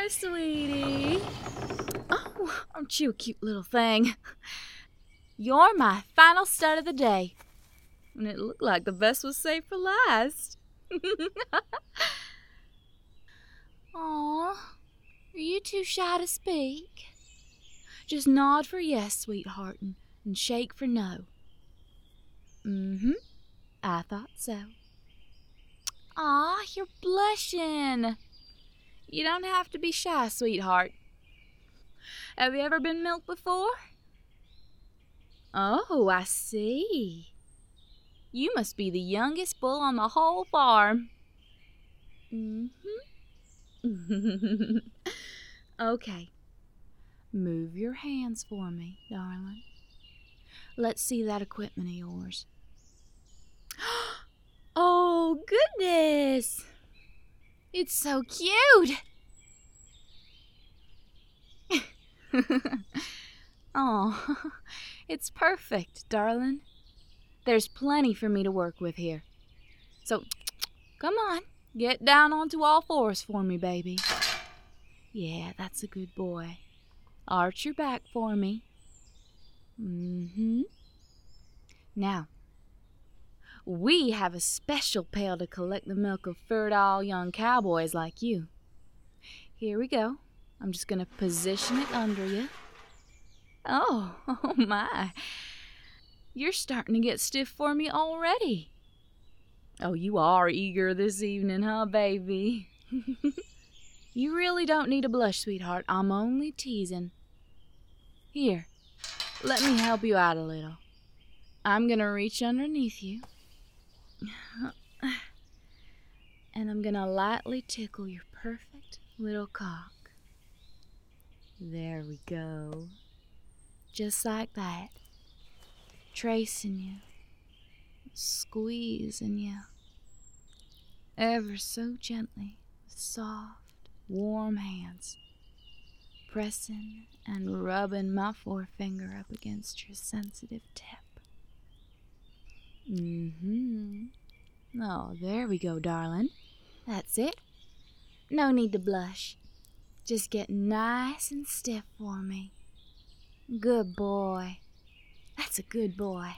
Hi, sweetie. Oh, aren't you a cute little thing? You're my final stud of the day. And it looked like the best was saved for last. Aw, are you too shy to speak? Just nod for yes, sweetheart, and shake for no. I thought so. Aw, you're blushing. You don't have to be shy, sweetheart. Have you ever been milked before? Oh, I see. You must be the youngest bull on the whole farm. Okay. Move your hands for me, darling. Let's see that equipment of yours. Oh, goodness! It's so cute! Oh, it's perfect, darling. There's plenty for me to work with here. So, come on, get down onto all fours for me, baby. Yeah, that's a good boy. Arch your back for me. Now, we have a special pail to collect the milk of fertile young cowboys like you. Here we go. I'm just going to position it under you. Oh my. You're starting to get stiff for me already. Oh, you are eager this evening, huh, baby? You really don't need to blush, sweetheart. I'm only teasing. Here, let me help you out a little. I'm going to reach underneath you. And I'm going to lightly tickle your perfect little cock. There we go. Just like that. Tracing you. Squeezing you. Ever so gently. With soft, warm hands. Pressing and rubbing my forefinger up against your sensitive tip. Oh, there we go, darling. That's it. No need to blush. Just get nice and stiff for me. Good boy. That's a good boy.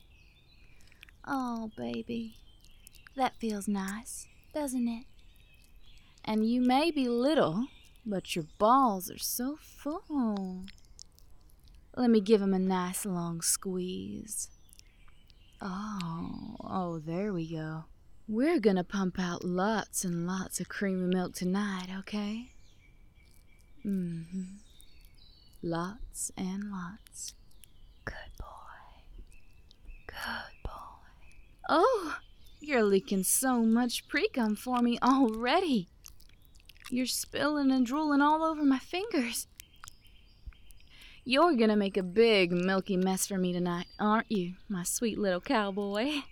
Oh, baby. That feels nice, doesn't it? And you may be little, but your balls are so full. Let me give 'em a nice long squeeze. Oh, there we go. We're gonna pump out lots and lots of creamy milk tonight, okay? Lots and lots. Good boy. Good boy. Oh, you're leaking so much pre-cum for me already. You're spilling and drooling all over my fingers. You're gonna make a big milky mess for me tonight, aren't you, my sweet little cowboy?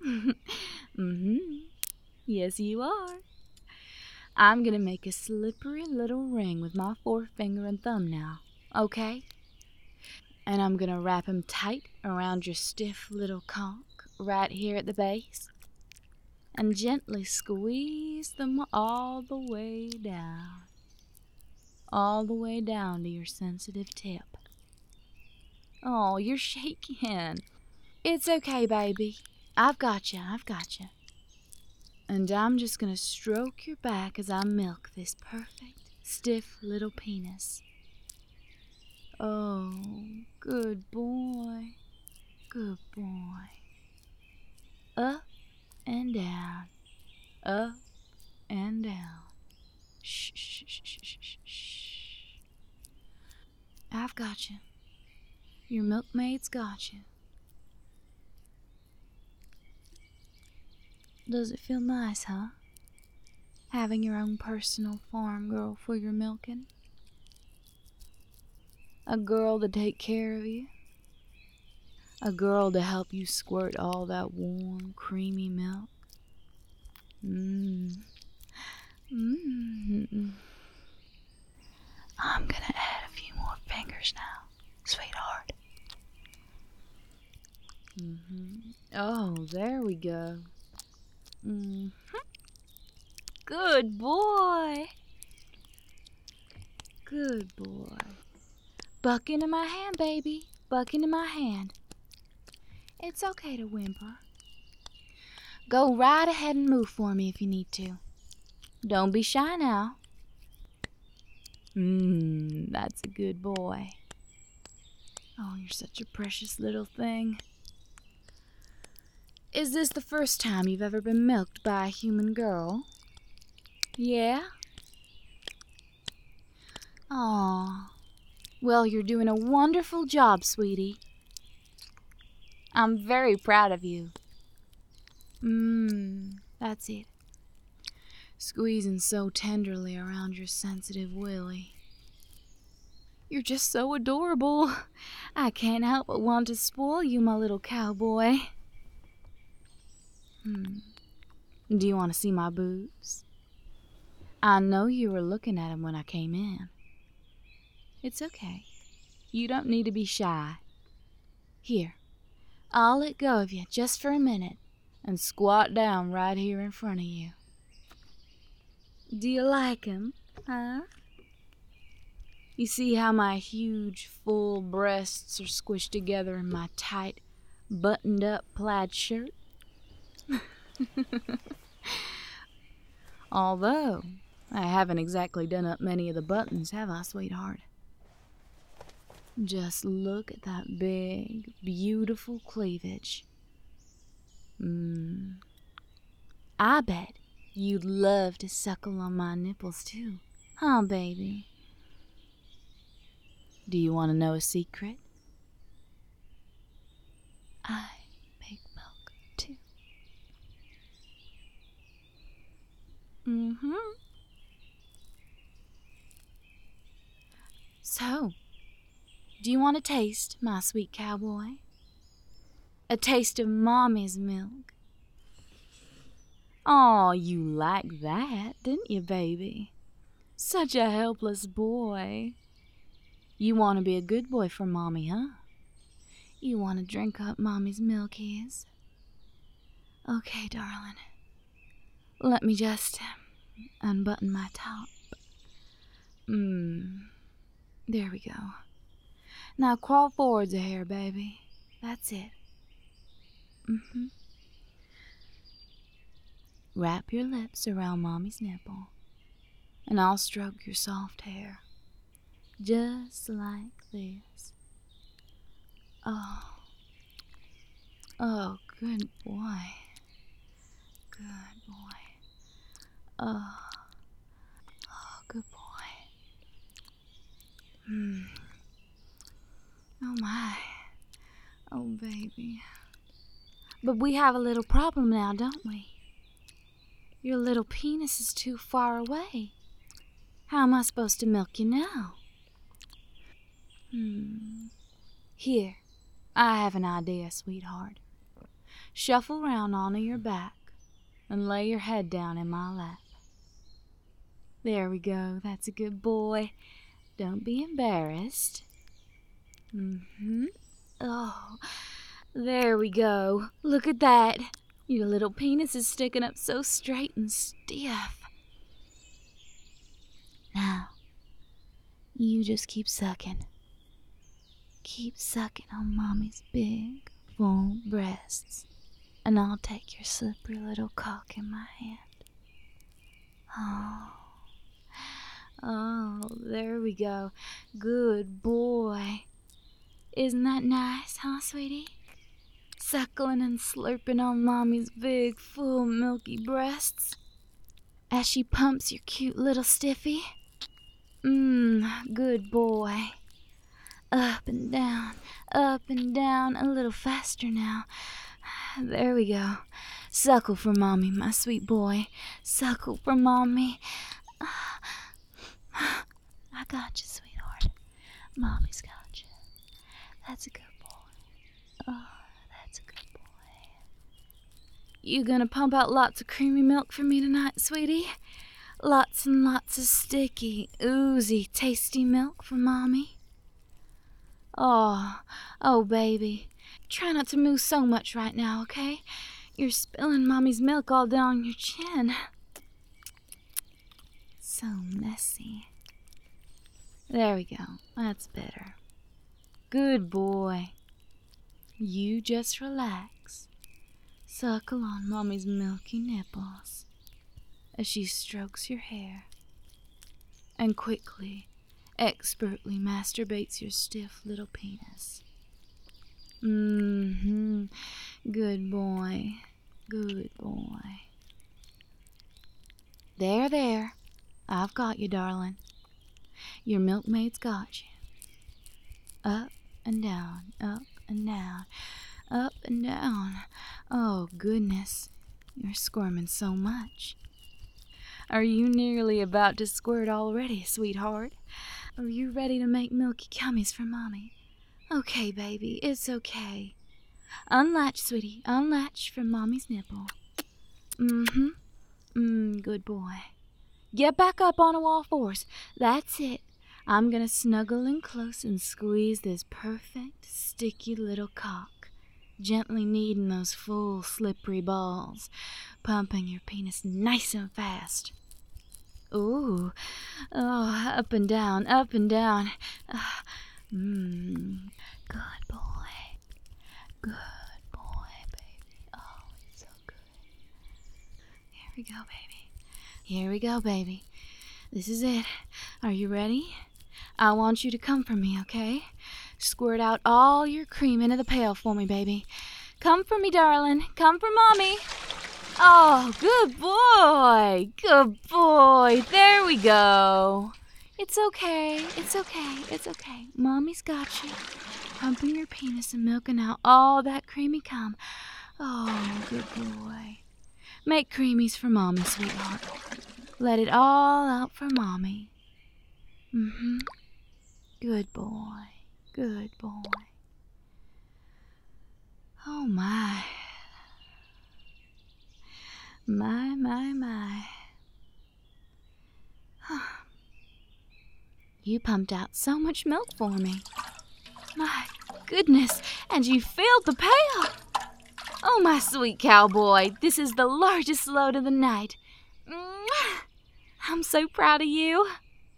Yes, you are. I'm gonna make a slippery little ring with my forefinger and thumb now, okay? And I'm gonna wrap him tight around your stiff little conch right here at the base and gently squeeze them all the way down. All the way down to your sensitive tip. Oh, you're shaking. It's okay, baby. I've got you. And I'm just gonna stroke your back as I milk this perfect, stiff little penis. Oh, good boy. Good boy. Up and down. Up and down. Shh, shh, shh, shh, shh, shh. I've got you. Your milkmaid's got you. Does it feel nice, huh? Having your own personal farm girl for your milking? A girl to take care of you? A girl to help you squirt all that warm, creamy milk? I'm gonna add a few more fingers now, sweetheart. Oh, there we go. Good boy. Good boy. Buck into my hand, baby. Buck into my hand. It's okay to whimper. Go right ahead and move for me if you need to. Don't be shy now. That's a good boy. Oh, you're such a precious little thing. Is this the first time you've ever been milked by a human girl? Yeah? Aw. Well, you're doing a wonderful job, sweetie. I'm very proud of you. That's it. Squeezing so tenderly around your sensitive willy. You're just so adorable. I can't help but want to spoil you, my little cowboy. Do you want to see my boobs? I know you were looking at them when I came in. It's okay. You don't need to be shy. Here, I'll let go of you just for a minute and squat down right here in front of you. Do you like 'em, huh? You see how my huge, full breasts are squished together in my tight, buttoned-up plaid shirt? Although, I haven't exactly done up many of the buttons, have I, sweetheart? Just look at that big, beautiful cleavage. I bet you'd love to suckle on my nipples, too. Huh, baby? Do you want to know a secret? I make milk, too. So, do you want a taste, my sweet cowboy? A taste of Mommy's milk? Aw, you like that, didn't you, baby? Such a helpless boy. You want to be a good boy for Mommy, huh? You want to drink up Mommy's milkies? Okay, darling. Let me just unbutton my top. There we go. Now crawl forwards a hair, baby. That's it. Wrap your lips around Mommy's nipple, and I'll stroke your soft hair. Just like this. Oh, good boy. Good boy. Oh, good boy. Oh, my. Oh, baby. But we have a little problem now, don't we? Your little penis is too far away. How am I supposed to milk you now? Here, I have an idea, sweetheart. Shuffle round onto your back and lay your head down in my lap. There we go. That's a good boy. Don't be embarrassed. Oh, there we go. Look at that. Your little penis is sticking up so straight and stiff. Now, you just keep sucking. Keep sucking on Mommy's big, full breasts, and I'll take your slippery little cock in my hand. Oh, there we go. Good boy. Isn't that nice, huh, sweetie? Suckling and slurping on Mommy's big, full, milky breasts as she pumps your cute little stiffy. Good boy. Up and down, a little faster now. There we go. Suckle for Mommy, my sweet boy. Suckle for Mommy. I got you, sweetheart. Mommy's got you. That's a good boy. Oh, that's a good boy. You gonna pump out lots of creamy milk for me tonight, sweetie? Lots and lots of sticky, oozy, tasty milk for Mommy? Oh, baby. Try not to move so much right now, okay? You're spilling Mommy's milk all down your chin. So messy. There we go. That's better. Good boy. You just relax. Suckle on Mommy's milky nipples as she strokes your hair and quickly, expertly masturbates your stiff little penis. Good boy. Good boy. There. I've got you, darling. Your milkmaid's got you. Up and down, up and down, up and down. Oh, goodness. You're squirming so much. Are you nearly about to squirt already, sweetheart? Are you ready to make milky cummies for Mommy? Okay, baby, it's okay. Unlatch, sweetie, unlatch from Mommy's nipple. Good boy. Get back up on all fours. That's it. I'm gonna snuggle in close and squeeze this perfect, sticky little cock, gently kneading those full, slippery balls, pumping your penis nice and fast. Ooh, oh, up and down, up and down. Good boy. Good boy, baby. Oh, it's so good. Here we go, baby. Here we go, baby. This is it. Are you ready? I want you to come for me, okay? Squirt out all your cream into the pail for me, baby. Come for me, darling. Come for Mommy. Oh, good boy. Good boy. There we go. It's okay. It's okay. It's okay. Mommy's got you. Pumping your penis and milking out all that creamy cum. Oh, good boy. Make creamies for Mommy, sweetheart. Let it all out for Mommy. Good boy. Good boy. Oh, my. My. You pumped out so much milk for me. My goodness, and you filled the pail. Oh, my sweet cowboy, this is the largest load of the night. I'm so proud of you.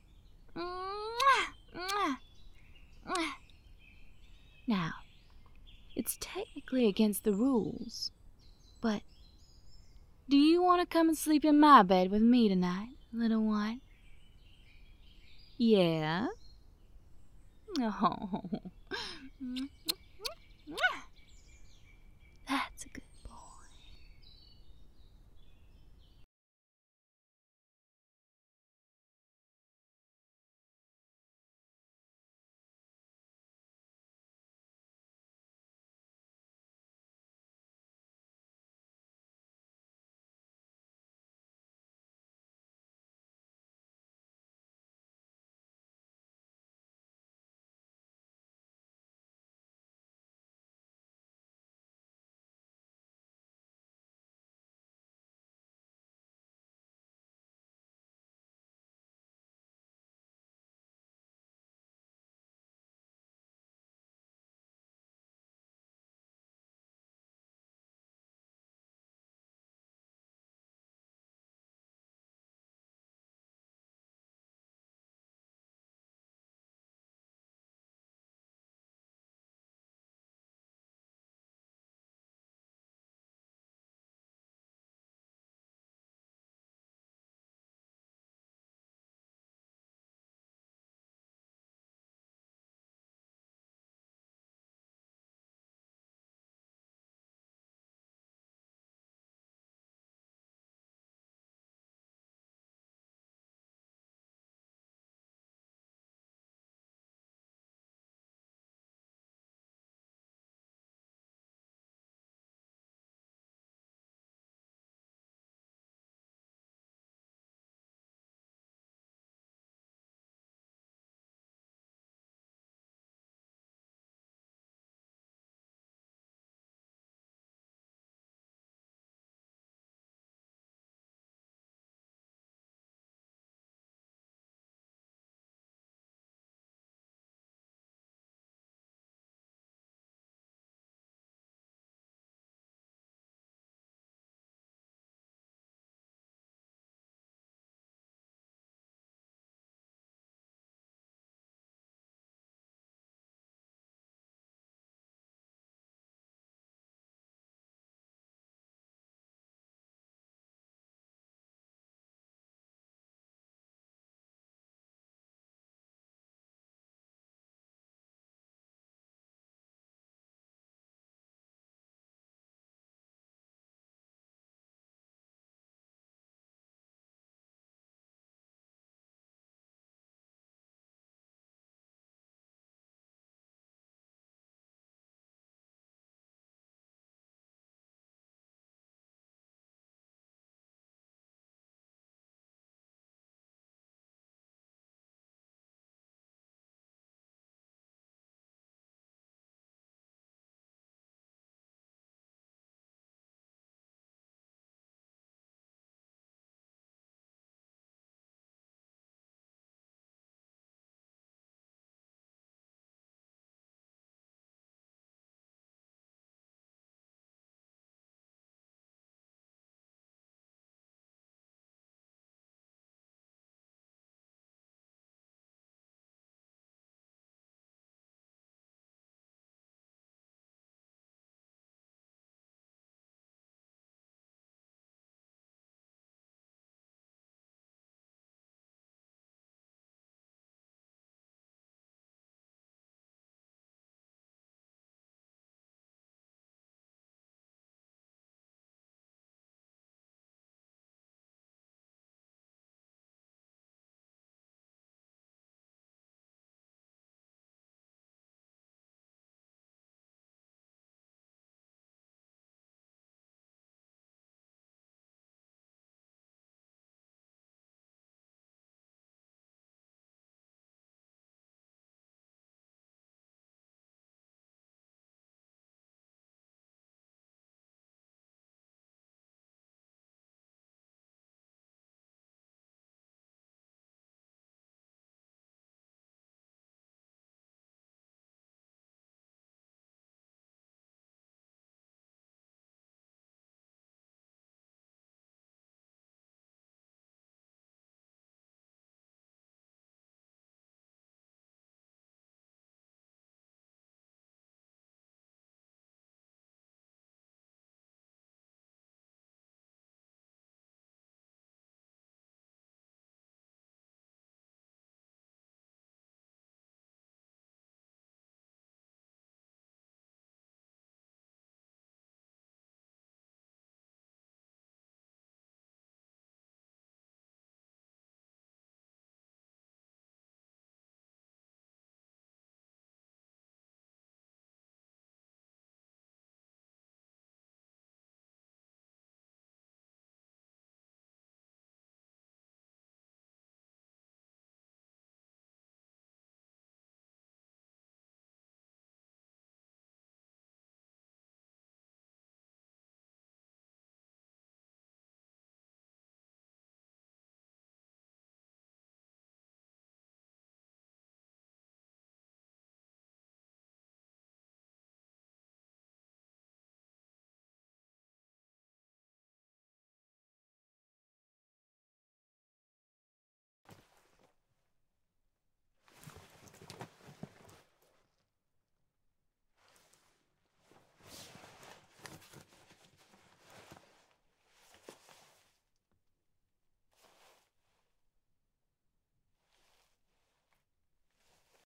Now, it's technically against the rules, but do you want to come and sleep in my bed with me tonight, little one? Yeah? Oh,